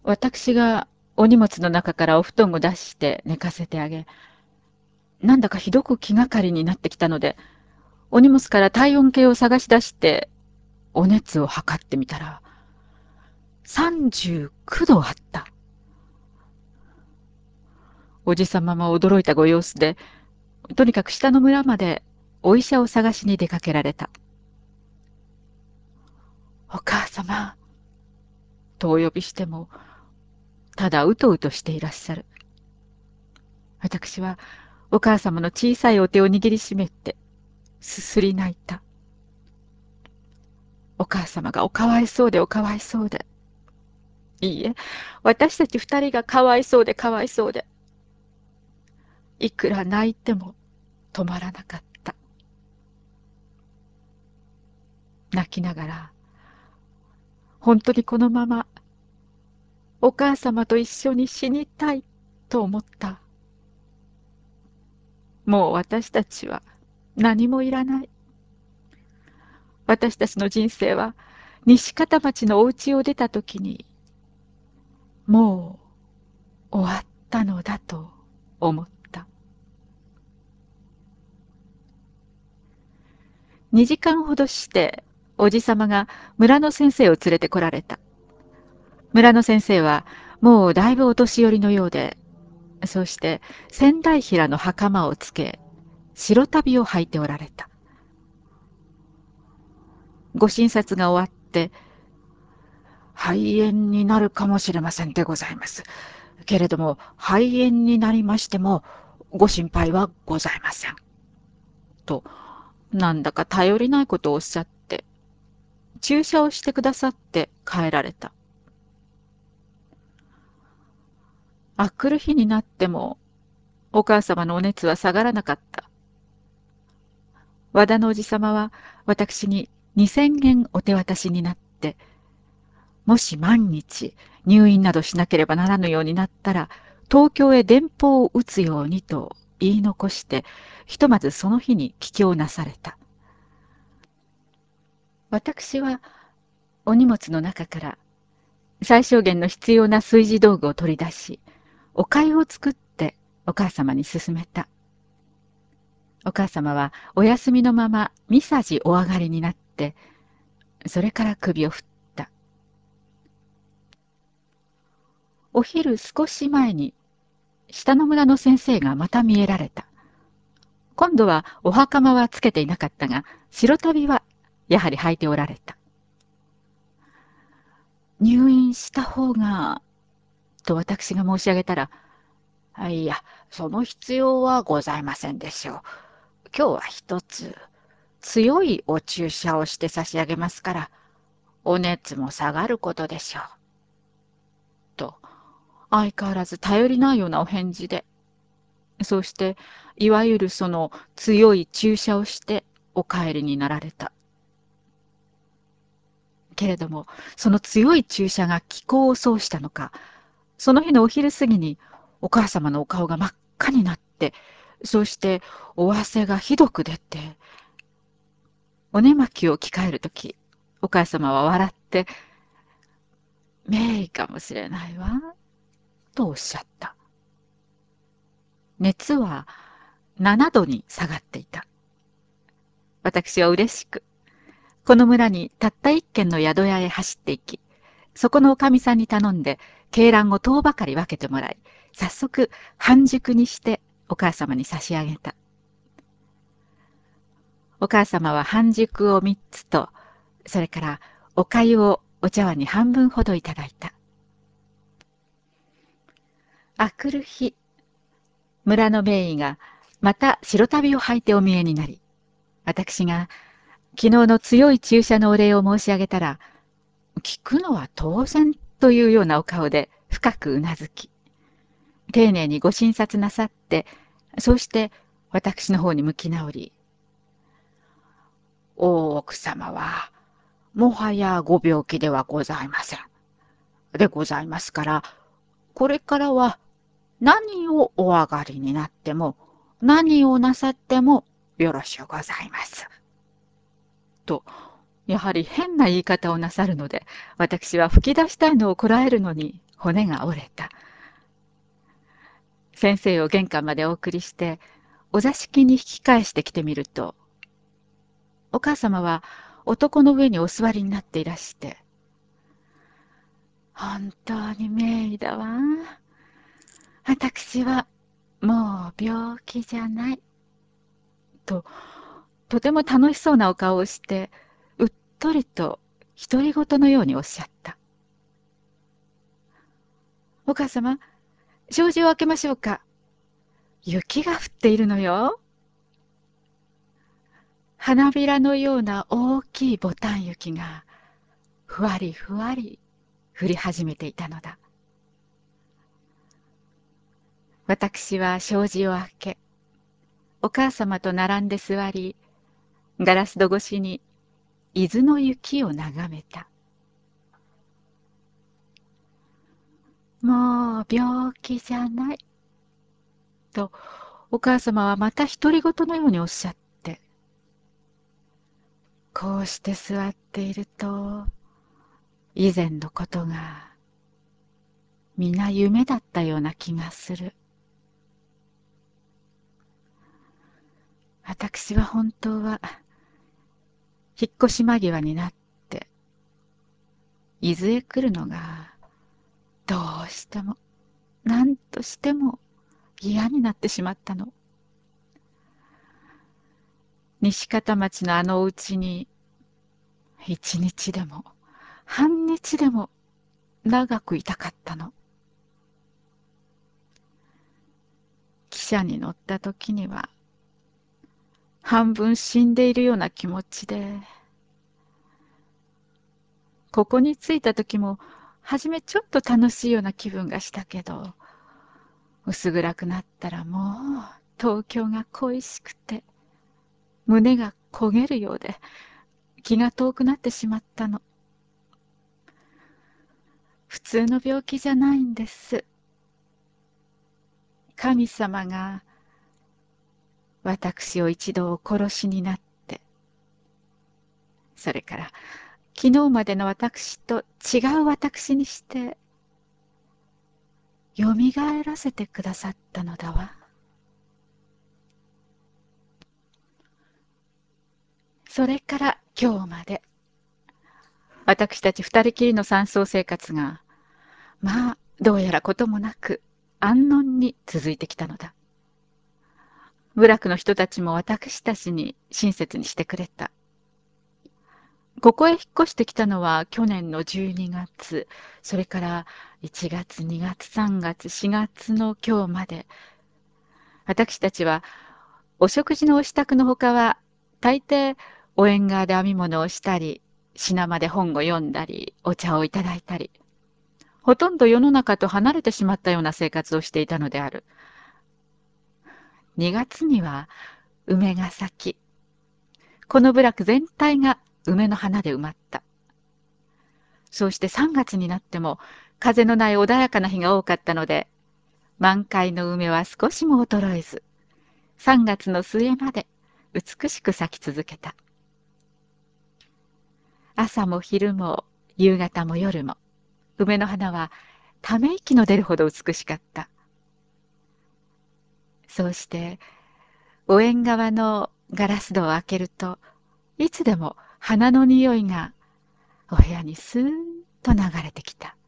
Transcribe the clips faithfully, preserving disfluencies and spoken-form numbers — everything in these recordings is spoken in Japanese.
私がお荷物の中からお布団を出して寝かせてあげ、なんだかひどく気がかりになってきたので、お荷物から体温計を探し出して、お熱を測ってみたら、さんじゅうきゅうどあった。おじさまも驚いたご様子で、とにかく下の村までお医者を探しに出かけられた。お母様、とお呼びしても、ただうとうとしていらっしゃる。私はお母様の小さいお手を握りしめて、すすり泣いた。お母様がおかわいそうでおかわいそうで。いいえ、私たち二人がかわいそうでかわいそうで。いくら泣いても止まらなかった。泣きながら、本当にこのままお母様と一緒に死にたいと思った。もう私たちは何もいらない。私たちの人生は西方町のお家を出た時にもう終わったのだと思った。にじかんほどしておじさまが村の先生を連れてこられた。村の先生はもうだいぶお年寄りのようで、そして仙台平の袴をつけ、白足袋を履いておられた。ご診察が終わって、肺炎になるかもしれませんでございます。けれども、肺炎になりましても、ご心配はございません。と、なんだか頼りないことをおっしゃって、注射をしてくださって帰られた。あくる日になっても、お母様のお熱は下がらなかった。和田のおじさまは、私ににせんえんお手渡しになって、もし万日入院などしなければならぬようになったら、東京へ電報を打つようにと言い残して、ひとまずその日に帰京なされた。私はお荷物の中から最小限の必要な炊事道具を取り出し、お粥を作ってお母様に勧めた。お母様はお休みのまま三さじお上がりになって、それから首を振った。お昼少し前に下の村の先生がまた見えられた。今度はお袴はつけていなかったが、白足袋はやはり履いておられた。入院した方が、と私が申し上げたら、いや、その必要はございませんでしょう。今日は一つ、強いお注射をして差し上げますから、お熱も下がることでしょう。と、相変わらず頼りないようなお返事で、そうして、いわゆるその強い注射をしてお帰りになられた。けれども、その強い注射が気候を奏したのか、その日のお昼過ぎにお母様のお顔が真っ赤になって、そしてお汗がひどく出て、お寝巻きを着替えるとき、お母様は笑って、名医かもしれないわ、とおっしゃった。熱はななどに下がっていた。私は嬉しく、この村にたった一軒の宿屋へ走って行き、そこのおかみさんに頼んで、鶏卵をとうばかり分けてもらい、早速半熟にしてお母様に差し上げた。お母様は半熟をみっつと、それからお粥をお茶碗に半分ほどいただいた。あくる日、村の名医がまた白足袋を履いてお見えになり、私が昨日の強い注射のお礼を申し上げたら、聞くのは当然というようなお顔で深くうなずき、丁寧にご診察なさって、そうして私の方に向き直り、大奥様は、もはやご病気ではございません。でございますから、これからは何をお上がりになっても、何をなさってもよろしゅうございます。と、やはり変な言い方をなさるので、私は吹き出したいのをこらえるのに骨が折れた。先生を玄関までお送りして、お座敷に引き返してきてみると、お母様は男の上にお座りになっていらして、本当に名医だわ。私はもう病気じゃない。と、とても楽しそうなお顔をして、うっとりと独り言のようにおっしゃった。お母様、障子を開けましょうか。雪が降っているのよ。花びらのような大きいボタン雪がふわりふわり降り始めていたのだ。私は障子を開け、お母様と並んで座り、ガラス戸越しに伊豆の雪を眺めた。もう病気じゃない。と、お母様はまた独り言のようにおっしゃって、こうして座っていると、以前のことが皆夢だったような気がする。私は本当は引っ越し間際になって伊豆へ来るのがどうしても何としても嫌になってしまったの。西方町のあのお家に一日でも半日でも長くいたかったの。汽車に乗った時には半分死んでいるような気持ちで、ここに着いた時も初めちょっと楽しいような気分がしたけど、薄暗くなったらもう東京が恋しくて胸が焦げるようで気が遠くなってしまったの。普通の病気じゃないんです。神様が私を一度お殺しになって、それから昨日までの私と違う私にしてよみがえらせてくださったのだわ。それから今日まで私たち二人きりの山荘生活がまあどうやらこともなく安穏に続いてきたのだ。部落の人たちも私たちに親切にしてくれた。ここへ引っ越してきたのは去年のじゅうにがつ、それからいちがつ、にがつ、さんがつ、しがつの今日まで、私たちはお食事のお支度のほかは、大抵お縁側で編み物をしたり、品間で本を読んだり、お茶をいただいたり、ほとんど世の中と離れてしまったような生活をしていたのである。にがつには梅が咲き、この部落全体が梅の花で埋まった。そうしてさんがつになっても風のない穏やかな日が多かったので、満開の梅は少しも衰えず、さんがつの末まで美しく咲き続けた。朝も昼も夕方も夜も、梅の花はため息の出るほど美しかった。そうしてお縁側のガラス戸を開けると、いつでも花の匂いがお部屋にスーッと流れてきた。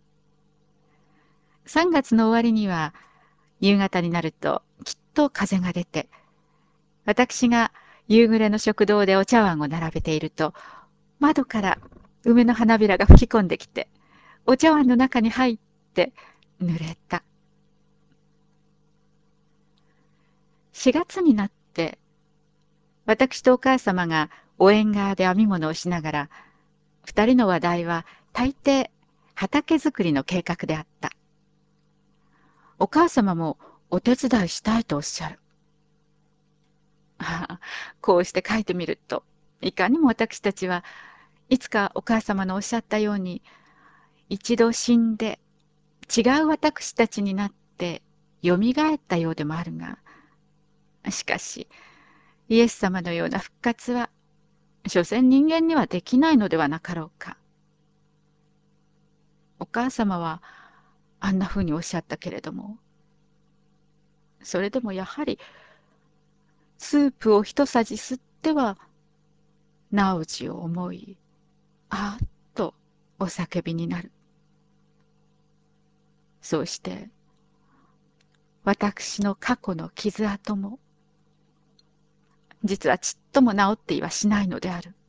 さんがつの終わりには夕方になるときっと風が出て、私が夕暮れの食堂でお茶碗を並べていると、窓から梅の花びらが吹き込んできて、お茶碗の中に入って濡れた。しがつになって私とお母様がお縁側で編み物をしながら、二人の話題は大抵畑作りの計画であった。お母様もお手伝いしたいとおっしゃる。ああ、こうして書いてみると、いかにも私たちはいつかお母様のおっしゃったように、一度死んで違う私たちになってよみがえったようでもあるが、しかしイエス様のような復活は所詮人間にはできないのではなかろうか。お母様はあんなふうにおっしゃったけれども、それでもやはりスープを一さじ吸っては直次を思い、あーっとお叫びになる。そうして私の過去の傷跡も実はちっとも治っていはしないのである。